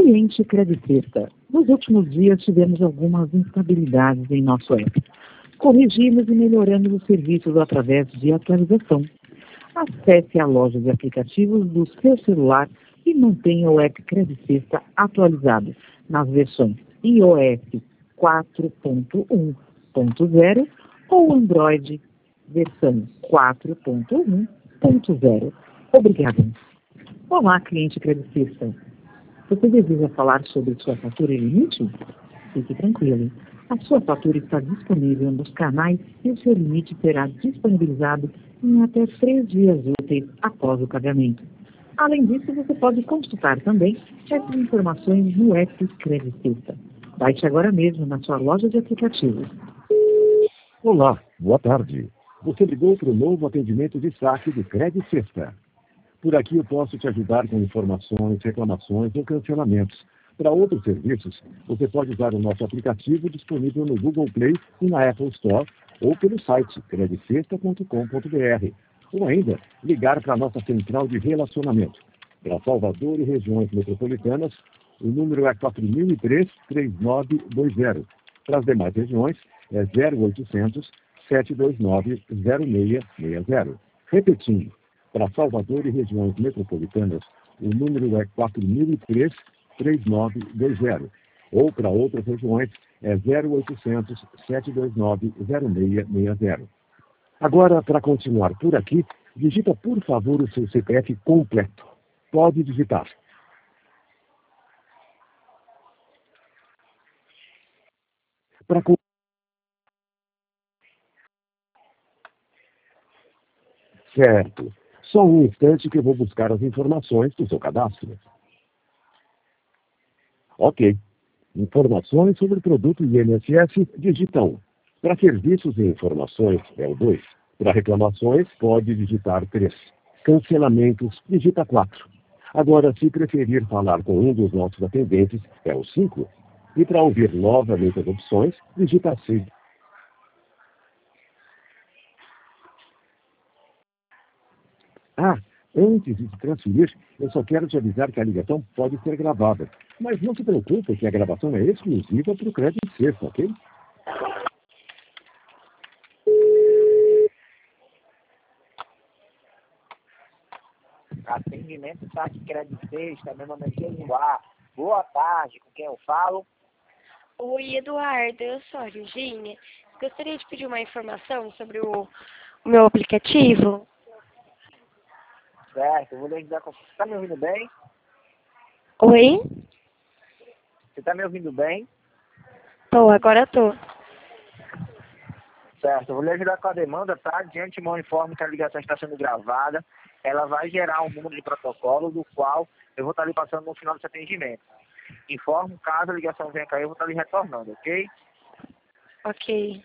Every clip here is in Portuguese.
Cliente Credicesta. Nos últimos dias tivemos algumas instabilidades em nosso app. Corrigimos e melhoramos os serviços através de atualização. Acesse a loja de aplicativos do seu celular e mantenha o app Credicesta atualizado nas versões iOS 4.1.0 ou Android versão 4.1.0. Obrigado. Olá, cliente Credicesta. Você deseja falar sobre sua fatura e limite? Fique tranquilo. A sua fatura está disponível nos canais e o seu limite será disponibilizado em até 3 dias úteis após o pagamento. Além disso, você pode consultar também essas informações no app Credicesta. Baixe agora mesmo na sua loja de aplicativos. Olá, boa tarde. Você ligou para o novo atendimento de saque do Credicesta. Por aqui eu posso te ajudar com informações, reclamações ou cancelamentos. Para outros serviços, você pode usar o nosso aplicativo disponível no Google Play e na Apple Store ou pelo site credicesta.com.br ou ainda ligar para a nossa central de relacionamento. Para Salvador e regiões metropolitanas, o número é 4003-3920. Para as demais regiões, é 0800 729 0660. Repetindo, para Salvador e regiões metropolitanas, o número é 4003-3920. Ou para outras regiões, é 0800 729 0660. Agora, para continuar por aqui, digita por favor o seu CPF completo. Pode digitar. Para Certo. Só um instante que eu vou buscar as informações do seu cadastro. Ok. Informações sobre o produto INSS, digita 1. Para serviços e informações, é o 2. Para reclamações, pode digitar 3. Cancelamentos, digita 4. Agora, se preferir falar com um dos nossos atendentes, é o 5. E para ouvir novamente as opções, digita 6. Ah, antes de se transferir, eu só quero te avisar que a ligação pode ser gravada. Mas não se preocupe que a gravação é exclusiva para o Credicesta, ok? Atendimento Saque Credicesta, meu nome é Jesuá. Boa tarde, com quem eu falo? Oi, Eduardo, eu sou a Virgínia. Gostaria de pedir uma informação sobre o meu aplicativo. Certo, vou lhe ajudar com... Você está me ouvindo bem? Oi? Você está me ouvindo bem? Agora tô. Certo, eu vou lhe ajudar com a demanda, tá? De antemão informe que a ligação está sendo gravada. Ela vai gerar um número de protocolo, do qual eu vou estar lhe passando no final desse atendimento. Informo, caso a ligação venha cair, eu vou estar lhe retornando, ok? Ok.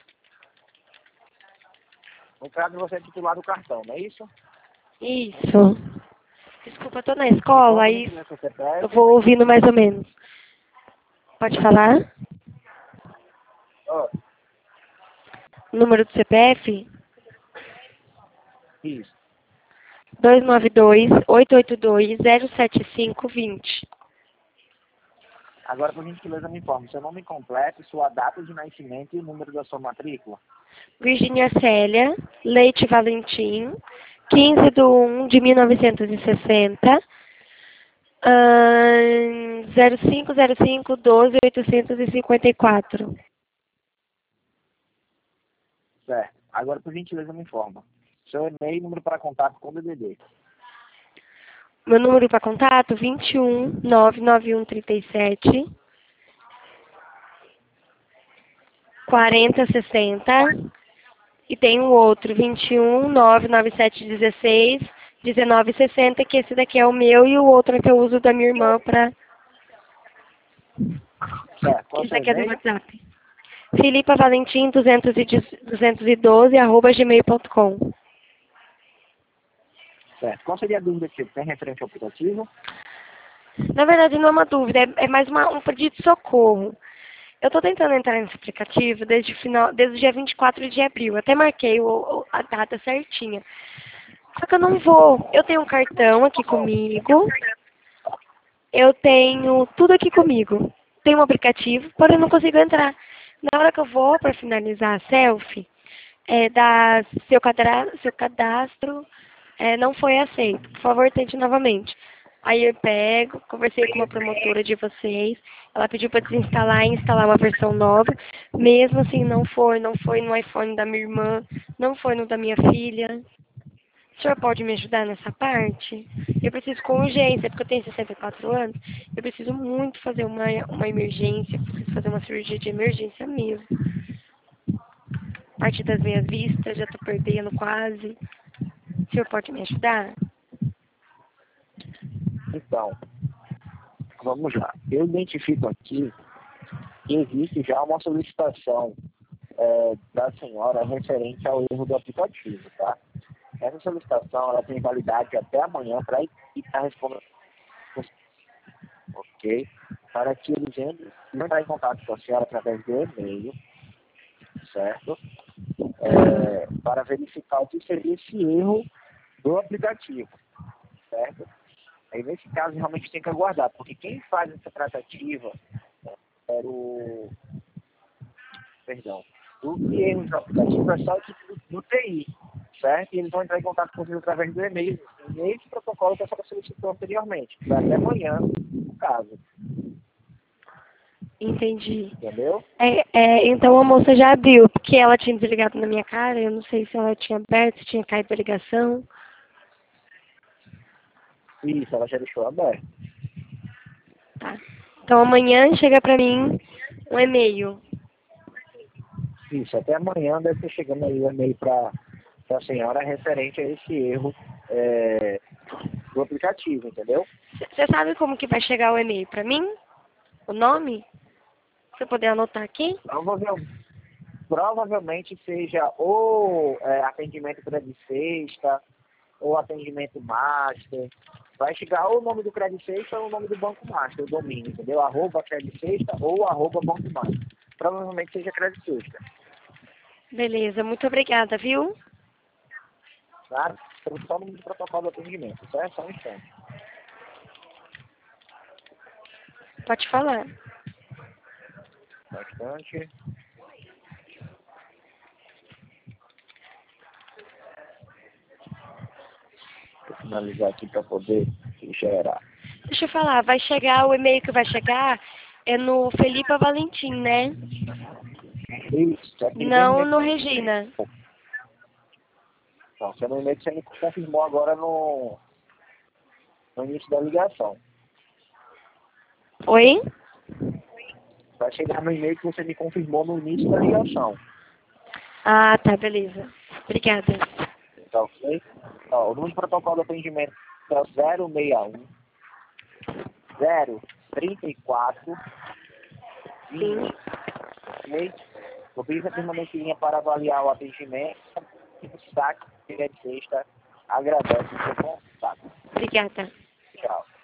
No caso, você é titular do cartão, não é isso? Isso. Desculpa, eu tô na escola, aí eu vou ouvindo mais ou menos. Pode falar? Oh, Número do CPF? isso. 292-882-07520. Agora, por gentileza, me informe seu nome completo, sua data de nascimento e o número da sua matrícula. Virgínia Célia Leite Valentim, 15/1/1960, 0505-12-854. Certo. Agora, por gentileza, me informa seu e-mail e número para contato com o DDD. Meu número para contato, 21-99137 4060. E tem um outro, 21-99716 1960, que esse daqui é o meu e o outro é que eu uso da minha irmã para... Certo. Qual Esse seu daqui é do e-mail? WhatsApp. Filipa Valentim 212 @gmail.com. Certo. Qual seria a dúvida que você tem referente ao aplicativo? Na verdade, não é uma dúvida, é mais um pedido de socorro. Eu estou tentando entrar nesse aplicativo desde o dia 24 de abril. Até marquei a data certinha. Só que eu não vou. Eu tenho um cartão aqui comigo. eu tenho tudo aqui comigo. Tenho um aplicativo, porém eu não consigo entrar. Na hora que eu vou para finalizar a selfie, dá seu cadastro não foi aceito. Por favor, tente novamente. Aí eu pego, conversei com uma promotora de vocês, ela pediu para desinstalar e instalar uma versão nova. Mesmo assim, não foi no iPhone da minha irmã, não foi no da minha filha. O senhor pode me ajudar nessa parte? Eu preciso com urgência, porque eu tenho 64 anos. Eu preciso muito fazer uma emergência, preciso fazer uma cirurgia de emergência mesmo. Parte das minhas vistas, já estou perdendo quase. O senhor pode me ajudar? Então, vamos lá. Eu identifico aqui que existe já uma solicitação da senhora referente ao erro do aplicativo, tá? Essa solicitação ela tem validade até amanhã para estar respondendo, ok? Para que eles entrem em contato com a senhora através do e-mail, certo? Para verificar o que seria esse erro do aplicativo, certo? Aí, nesse caso, realmente tem que aguardar, porque quem faz essa tratativa era do erro do aplicativo é só a equipe do TI, certo? E eles vão entrar em contato com você através do e-mail, nesse protocolo que a senhora solicitou anteriormente, que vai até amanhã, no caso. Entendi. Entendeu? Então a moça já abriu, porque ela tinha desligado na minha cara, eu não sei se ela tinha aberto, se tinha caído a ligação. Isso, ela já deixou aberto. Tá. Então amanhã chega pra mim um e-mail. Isso, até amanhã deve ter chegando aí o e-mail para a senhora referente a esse erro do aplicativo, entendeu? Você sabe como que vai chegar o e-mail pra mim? O nome? Você poder anotar aqui? Provavelmente seja ou atendimento Credit Sexta, ou atendimento Master. Vai chegar ou o nome do Credit Sexta ou o nome do Banco Master, o domínio, entendeu? @Credit Sexta ou @Banco Master. Provavelmente seja Credit Sexta. Beleza, muito obrigada, viu? Claro? Estamos só no protocolo de atendimento, certo? Só um instante. Pode falar. Bastante. Vou finalizar aqui para poder gerar. Deixa eu falar, vai chegar, o e-mail que vai chegar é no Felipe Valentim, né? Isso, Não no Regina. Não, você no e-mail que você me confirmou agora no início da ligação. Oi? Vai chegar no e-mail que você me confirmou no início da ligação. Ah, tá, beleza. Obrigada. Tá ok? Ó, o número de protocolo de atendimento é 061 034 20. Ok? O Brisa permanente linha para avaliar o atendimento. O saque de sexta agradece o seu contato. Obrigada. Tchau.